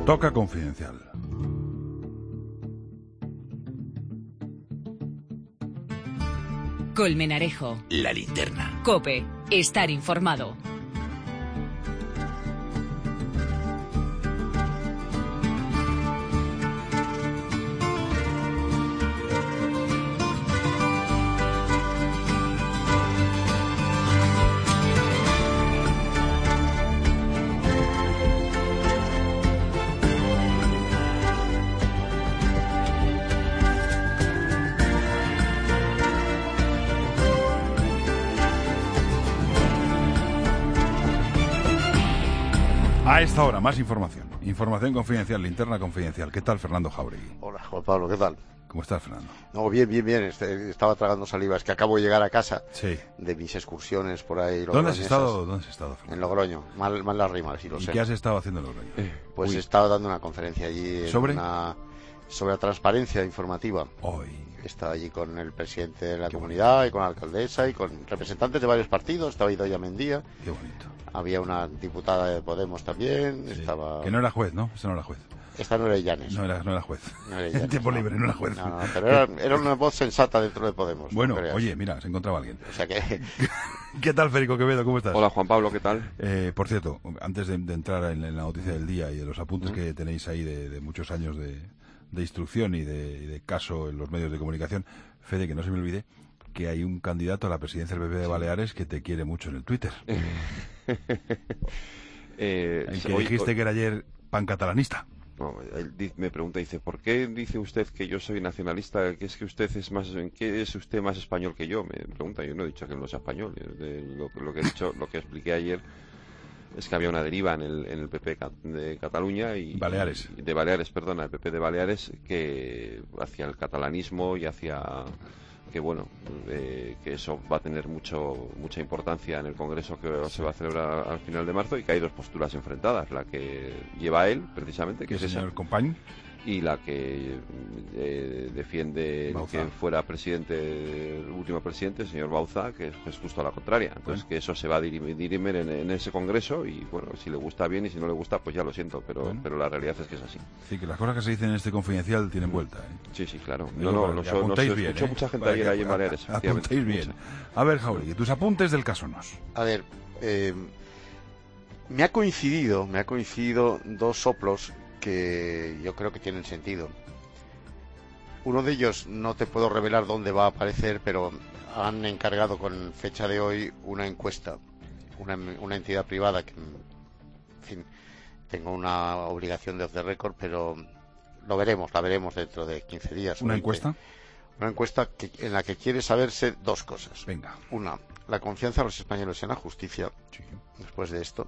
Toca Confidencial. Colmenarejo. La Linterna. COPE. Estar informado. A esta hora, más información. Información confidencial, linterna confidencial. ¿Qué tal, Fernando Jauregui? Hola, Juan Pablo, ¿qué tal? ¿Cómo estás, Fernando? No, bien. Estaba tragando saliva. Es que acabo de llegar a casa de mis excursiones por ahí. ¿Dónde has estado, Fernando? En Logroño. Mal las rimas, sí lo sé. ¿Y qué has estado haciendo en Logroño? Pues he estado dando una conferencia allí. ¿Sobre? Sobre la transparencia informativa. Hoy. He estado allí con el presidente de la comunidad y con la alcaldesa y con representantes de varios partidos. Estaba Idoia Mendía. Qué bonito. Había una diputada de Podemos también. Sí. Estaba... Que no era juez, ¿no? Esa no era juez. Esta no era Llanes. No era juez. No era Llanes, en tiempo libre, no era juez. No, pero era una voz sensata dentro de Podemos. Bueno, oye, mira, se encontraba alguien. O sea que... ¿Qué tal, Federico Quevedo? ¿Cómo estás? Hola, Juan Pablo, ¿qué tal? Por cierto, antes de entrar en la noticia del día y de los apuntes que tenéis ahí de muchos años de instrucción y de caso en los medios de comunicación, Fede, que no se me olvide que hay un candidato a la presidencia del PP de Baleares que te quiere mucho en el Twitter. El que dijiste que era ayer pancatalanista. No, él me pregunta, dice, ¿por qué dice usted que yo soy nacionalista? ¿Que es que usted es más, ¿en qué es usted más español que yo? Me pregunta, yo no he dicho que no sea español. Lo que he dicho, lo que expliqué ayer es que había una deriva en el PP de Cataluña y Baleares. De Baleares, perdona, el PP de Baleares, que hacia el catalanismo y hacia que bueno, que eso va a tener mucha importancia en el Congreso que se va a celebrar al final de marzo, y que hay dos posturas enfrentadas, la que lleva él precisamente, que es el esa, señor Compañ, y la que defiende Bauza, que fuera el último presidente, el señor Bauza, que es justo a la contraria. Entonces, que eso se va a dirimir en ese congreso, y bueno, si le gusta bien, y si no le gusta, pues ya lo siento, pero la realidad es que es así. Sí, que las cosas que se dicen en este confidencial tienen vuelta, ¿eh? Sí, claro. No se escuchó mucha gente ayer ahí en Baleares. Apuntéis bien. A ver, Jauregui, tus apuntes del caso Nos. A ver, me ha coincidido dos soplos que yo creo que tienen sentido. Uno de ellos no te puedo revelar dónde va a aparecer, pero han encargado con fecha de hoy una encuesta, una entidad privada que, en fin, tengo una obligación de off the record, pero la veremos dentro de 15 días. ¿Una encuesta? Una encuesta en la que quiere saberse dos cosas. Venga. Una, la confianza de los españoles en la justicia, después de esto,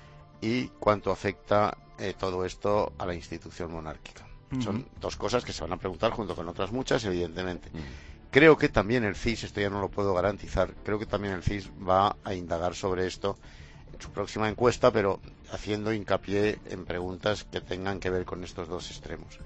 y cuánto afecta todo esto a la institución monárquica. Son dos cosas que se van a preguntar junto con otras muchas, evidentemente. Creo que también el CIS, esto ya no lo puedo garantizar, creo que también el CIS va a indagar sobre esto en su próxima encuesta, pero haciendo hincapié en preguntas que tengan que ver con estos dos extremos.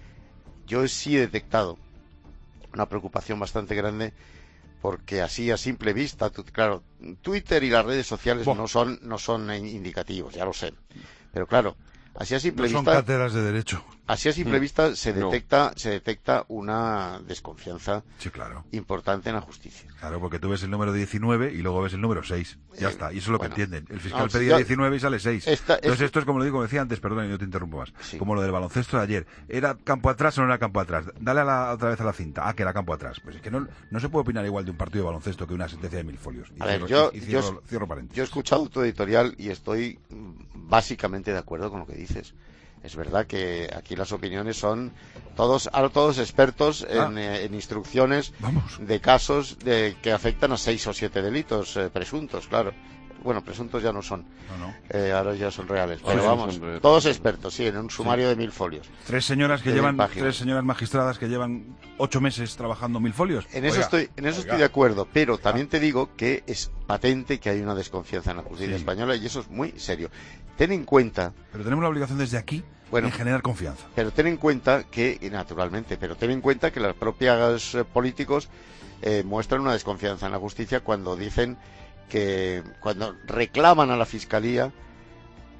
Yo sí he detectado una preocupación bastante grande, porque así a simple vista, claro, Twitter y las redes sociales no son indicativos, ya lo sé, pero claro, así a simple vista, son cátedras de derecho. Así a simple vista se detecta una desconfianza importante en la justicia. Claro, porque tú ves el número 19 y luego ves el número 6. Ya está, y eso es lo que entienden. El fiscal pedía 19 y sale 6. Entonces esto es como lo decía antes, perdón, y no te interrumpo más. Sí. Como lo del baloncesto de ayer. ¿Era campo atrás o no era campo atrás? Dale otra vez a la cinta. Que era campo atrás. Pues es que no se puede opinar igual de un partido de baloncesto que una sentencia de 1000 folios. Cierro paréntesis. Yo he escuchado tu editorial y estoy básicamente de acuerdo con lo que dices. Es verdad que aquí las opiniones son todos expertos en instrucciones de casos que afectan a 6 o 7 delitos presuntos, claro. Bueno, presuntos ya no son. Ahora ya son reales. Pero vamos, todos expertos, en un sumario de 1000 folios. Tres señoras magistradas que llevan 8 meses trabajando 1000 folios. En eso estoy de acuerdo, pero también te digo que es patente que hay una desconfianza en la justicia española, y eso es muy serio. Ten en cuenta... Pero tenemos la obligación desde aquí en generar confianza. Pero ten en cuenta que, naturalmente, los propios políticos muestran una desconfianza en la justicia cuando dicen que, cuando reclaman a la Fiscalía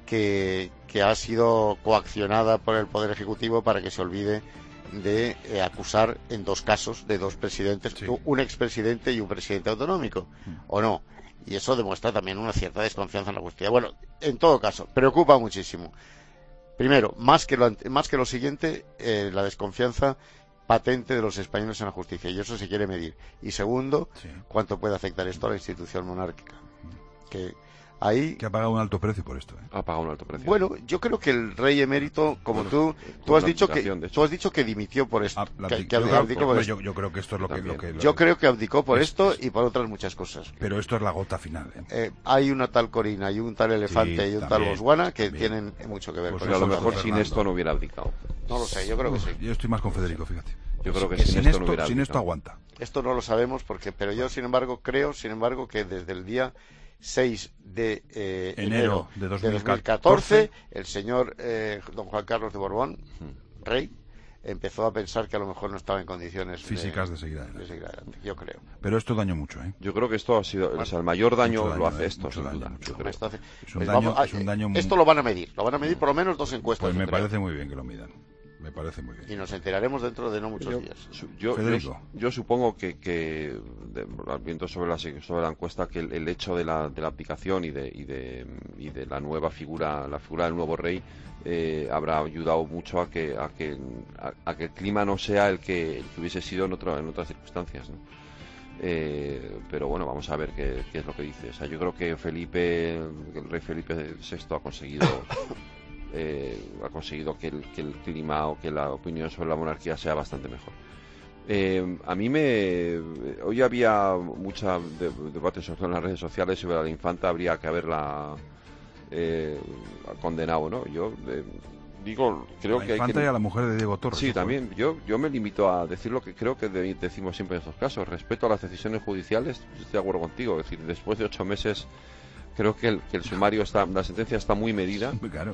que ha sido coaccionada por el Poder Ejecutivo para que se olvide de acusar en 2 casos de 2 presidentes, un expresidente y un presidente autonómico, ¿o no? Y eso demuestra también una cierta desconfianza en la justicia. Bueno, en todo caso, preocupa muchísimo. Primero, más que lo siguiente, la desconfianza patente de los españoles en la justicia, y eso se quiere medir. Y segundo, cuánto puede afectar esto a la institución monárquica. Que ha pagado un alto precio por esto. Ha pagado un alto precio. Bueno, yo creo que el rey emérito, como tú has dicho que dimitió por esto. Yo creo que esto es lo que yo creo que abdicó por esto y por otras muchas cosas. Pero esto es la gota final. Hay una tal Corina y un tal Elefante y un tal Botswana que tienen mucho que ver con eso. Pero a lo mejor sin esto no hubiera abdicado. No lo sé, yo creo que sí. Yo estoy más con Federico, fíjate. Yo creo que sin esto no hubiera abdicado. Sin esto aguanta. Esto no lo sabemos pero yo sin embargo creo que desde el día 6 de enero de 2014 el señor don Juan Carlos de Borbón, rey, empezó a pensar que a lo mejor no estaba en condiciones físicas de seguir adelante, yo creo. Pero esto dañó mucho, Yo creo que esto ha sido, el mayor daño lo hace esto, sin duda. Es un daño esto lo van a medir por lo menos 2 encuestas. Pues me parece muy bien que lo midan. Me parece muy bien. Y nos enteraremos dentro de no muchos días. Yo supongo que viendo sobre la encuesta, que el hecho de la abdicación y de la nueva figura, la figura del nuevo rey, habrá ayudado mucho a que el clima no sea el que hubiese sido en otras circunstancias, ¿no? Pero bueno, vamos a ver qué es lo que dice. O sea, yo creo que el rey Felipe VI ha conseguido que el clima o que la opinión sobre la monarquía sea bastante mejor. Hoy había mucha debate en las redes sociales sobre la infanta, habría que haberla condenado, ¿no? Yo creo que infanta y a la mujer de Diego Torres. Sí, también. Yo me limito a decir lo que creo que decimos siempre en estos casos. Respeto a las decisiones judiciales, estoy de acuerdo contigo. Es decir, después de 8 meses, creo que el sumario la sentencia está muy medida. Claro.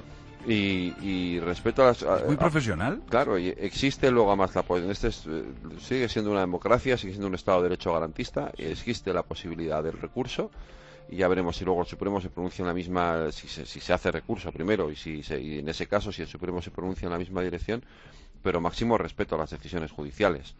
Y respeto a las... ¿Es muy profesional? Claro, y existe luego más sigue siendo una democracia, sigue siendo un Estado de Derecho garantista, existe la posibilidad del recurso, y ya veremos si luego el Supremo se pronuncia en la misma, si se hace recurso primero, y en ese caso si el Supremo se pronuncia en la misma dirección, pero máximo respeto a las decisiones judiciales.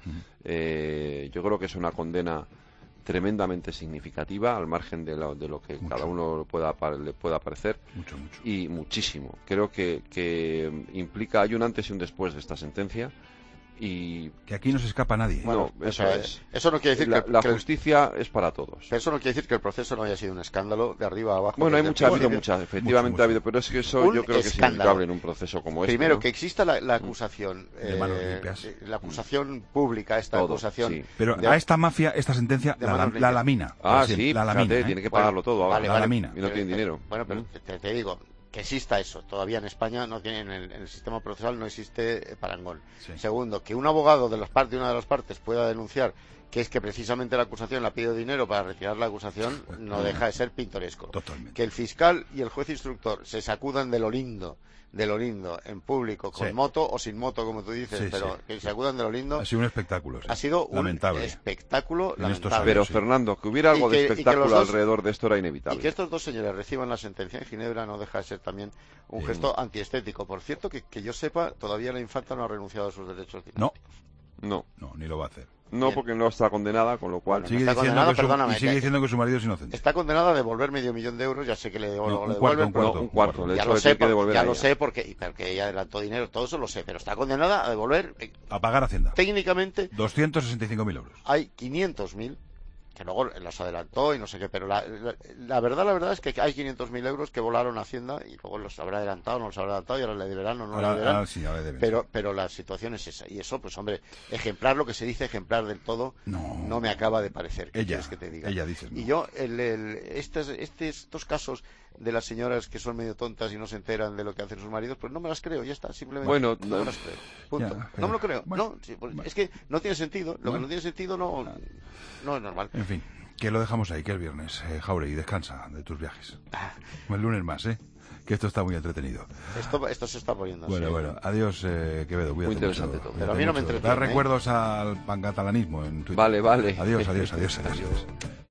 Yo creo que es una condena tremendamente significativa, al margen de lo que cada uno le pueda parecer, mucho. Y muchísimo. Creo que implica, hay un antes y un después de esta sentencia, y que aquí no se escapa nadie. Bueno, eso no quiere decir la justicia es para todos. Pero eso no quiere decir que el proceso no haya sido un escándalo de arriba a abajo. Bueno, efectivamente ha habido, pero es que eso yo creo que es inevitable en un proceso como este. Primero, que exista la acusación de manos limpias, la acusación pública, acusación. Sí. Pero a esta mafia, esta sentencia la lamina. Sí, la lamina, tiene que pagarlo todo ahora. La lamina. Y no tiene dinero. Bueno, pero te digo que exista eso. Todavía en España no tiene, en el sistema procesal no existe parangón. Sí. Segundo, que un abogado de una de las partes pueda denunciar que es que precisamente la acusación le ha pedido dinero para retirar la acusación, no deja de ser pintoresco. Totalmente. Que el fiscal y el juez instructor se sacudan de lo lindo en público, con moto o sin moto, como tú dices, pero que se acudan de lo lindo. Ha sido un espectáculo. Ha sido lamentable. Un espectáculo lamentable. Pero, Fernando, que hubiera algo de espectáculo alrededor de esto era inevitable. Y que estos 2 señores reciban la sentencia en Ginebra no deja de ser también un gesto antiestético. Por cierto, que yo sepa, todavía la infanta no ha renunciado a sus derechos dinámicos. No, ni lo va a hacer. No, porque no está condenada, con lo cual... Sigue diciendo que su marido es inocente. Está condenada a devolver $500,000 de euros, ya sé que le devuelven. Un cuarto. Ya lo sé, porque ella adelantó dinero, todo eso lo sé, pero está condenada a devolver... A pagar Hacienda. Técnicamente... 265.000 euros. Hay 500.000, que luego los adelantó y no sé qué, pero la verdad es que hay 500.000 euros que volaron a Hacienda y luego los habrá adelantado, no los habrá adelantado y ahora le deberán o no le deberán. Pero la situación es esa. Y eso, pues hombre, lo que se dice ejemplar del todo, no me acaba de parecer. Ella dice. Y yo, estos casos de las señoras que son medio tontas y no se enteran de lo que hacen sus maridos, pues no me las creo, ya está, simplemente no me las creo. Punto. No me lo creo. Es que no tiene sentido. Lo que no tiene sentido no es normal. En fin, que lo dejamos ahí, que es viernes, Jauregui, descansa de tus viajes. El lunes más, que esto está muy entretenido. Esto se está poniendo. Bueno, adiós, Quevedo, cuídate. Muy interesante mucho. todo. Pero a mí no me entretiene. Da recuerdos al pancatalanismo en Twitter. Vale. Adiós.